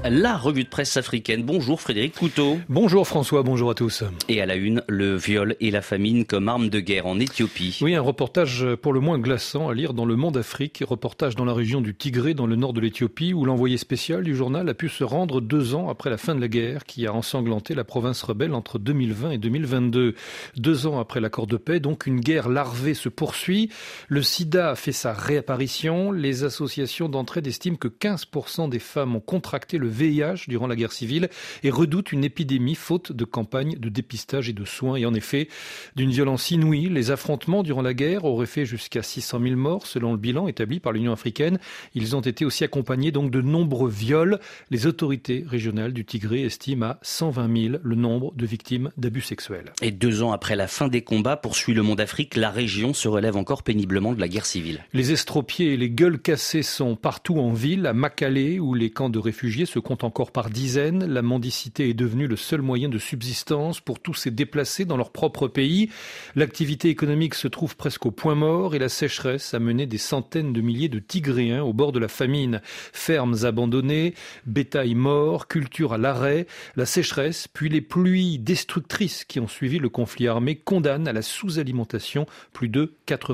La revue de presse africaine. Bonjour Frédéric Couteau. Bonjour François, bonjour à tous. Et à la une, le viol et la famine comme arme de guerre en Éthiopie. Oui, un reportage pour le moins glaçant à lire dans Le Monde Afrique. Reportage dans la région du Tigré, dans le nord de l'Éthiopie, où l'envoyé spécial du journal a pu se rendre 2 ans après la fin de la guerre qui a ensanglanté la province rebelle entre 2020 et 2022. 2 ans après l'accord de paix, donc une guerre larvée se poursuit. Le sida fait sa réapparition. Les associations d'entraide estiment que 15% des femmes ont contracté le VIH durant la guerre civile et redoutent une épidémie faute de campagnes de dépistage et de soins. Et en effet, d'une violence inouïe, les affrontements durant la guerre auraient fait jusqu'à 600 000 morts selon le bilan établi par l'Union africaine. Ils ont été aussi accompagnés donc de nombreux viols. Les autorités régionales du Tigré estiment à 120 000 le nombre de victimes d'abus sexuels. Et 2 ans après la fin des combats, poursuit Le Monde Afrique, la région se relève encore péniblement de la guerre civile. Les estropiés et les gueules cassées sont partout en ville, à Makale, où les camps de réfugiés se comptent encore par dizaines. La mendicité est devenue le seul moyen de subsistance pour tous ces déplacés dans leur propre pays. L'activité économique se trouve presque au point mort et la sécheresse a mené des centaines de milliers de Tigréens au bord de la famine. Fermes abandonnées, bétail mort, culture à l'arrêt. La sécheresse, puis les pluies destructrices qui ont suivi le conflit armé condamnent à la sous-alimentation plus de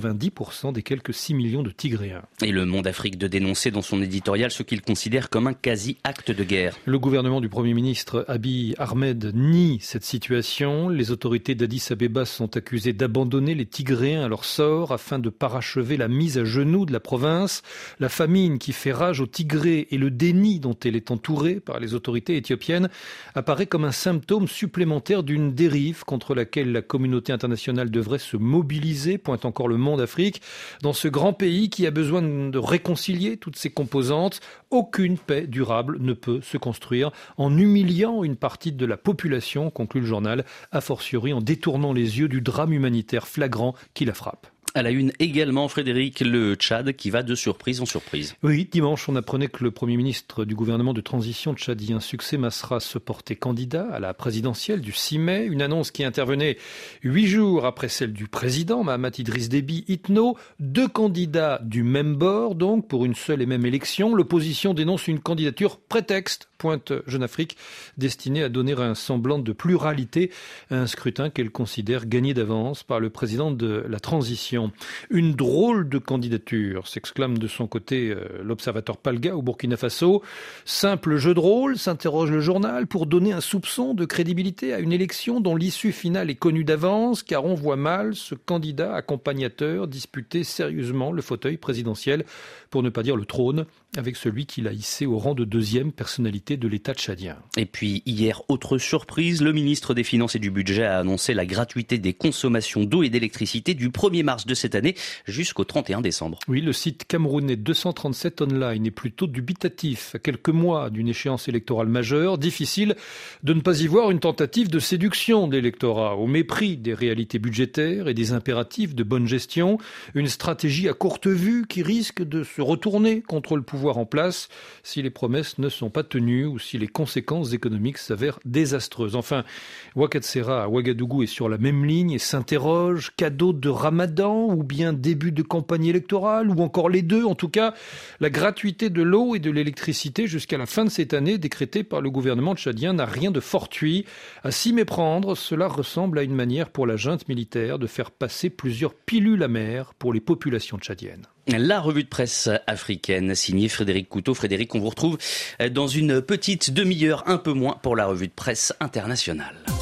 90% des quelques 6 millions de Tigréens. Et Le Monde Afrique de dénoncer dans son éditorial ce qu'il considère comme un quasi-acte de guerre. Le gouvernement du Premier ministre Abiy Ahmed nie cette situation. Les autorités d'Addis Abeba sont accusées d'abandonner les Tigréens à leur sort afin de parachever la mise à genoux de la province. La famine qui fait rage au Tigré et le déni dont elle est entourée par les autorités éthiopiennes apparaît comme un symptôme supplémentaire d'une dérive contre laquelle la communauté internationale devrait se mobiliser, pointe encore Le Monde Afrique. Dans ce grand pays qui a besoin de réconcilier toutes ses composantes, aucune paix durable ne peut se construire en humiliant une partie de la population, conclut le journal, a fortiori en détournant les yeux du drame humanitaire flagrant qui la frappe. À la une également, Frédéric, le Tchad qui va de surprise en surprise. Oui, dimanche, on apprenait que le Premier ministre du gouvernement de transition tchadien, Succès Masra, se portait candidat à la présidentielle du 6 mai. Une annonce qui intervenait 8 jours après celle du président, Mahamat Idriss Déby Itno. 2 candidats du même bord, donc, pour une seule et même élection. L'opposition dénonce une candidature prétexte, pointe Jeune Afrique, destinée à donner un semblant de pluralité à un scrutin qu'elle considère gagné d'avance par le président de la transition. Une drôle de candidature, s'exclame de son côté l'observateur Palga au Burkina Faso. Simple jeu de rôle, s'interroge le journal, pour donner un soupçon de crédibilité à une élection dont l'issue finale est connue d'avance, car on voit mal ce candidat accompagnateur disputer sérieusement le fauteuil présidentiel, pour ne pas dire le trône, avec celui qu'il a hissé au rang de 2e personnalité de l'État tchadien. Et puis hier, autre surprise, le ministre des Finances et du Budget a annoncé la gratuité des consommations d'eau et d'électricité du 1er mars de cette année jusqu'au 31 décembre. Oui, le site camerounais 237 Online est plutôt dubitatif. À quelques mois d'une échéance électorale majeure, difficile de ne pas y voir une tentative de séduction de l'électorat, au mépris des réalités budgétaires et des impératifs de bonne gestion. Une stratégie à courte vue qui risque de se retourner contre le pouvoir en place si les promesses ne sont pas tenues ou si les conséquences économiques s'avèrent désastreuses. Enfin, Ouagadougou à Ouagadougou est sur la même ligne et s'interroge, cadeau de Ramadan ou bien début de campagne électorale ou encore les deux. En tout cas, la gratuité de l'eau et de l'électricité jusqu'à la fin de cette année décrétée par le gouvernement tchadien n'a rien de fortuit. À s'y méprendre, cela ressemble à une manière pour la junte militaire de faire passer plusieurs pilules amères pour les populations tchadiennes. La revue de presse africaine, signée Frédéric Couteau. Frédéric, on vous retrouve dans une petite demi-heure, un peu moins, pour la revue de presse internationale.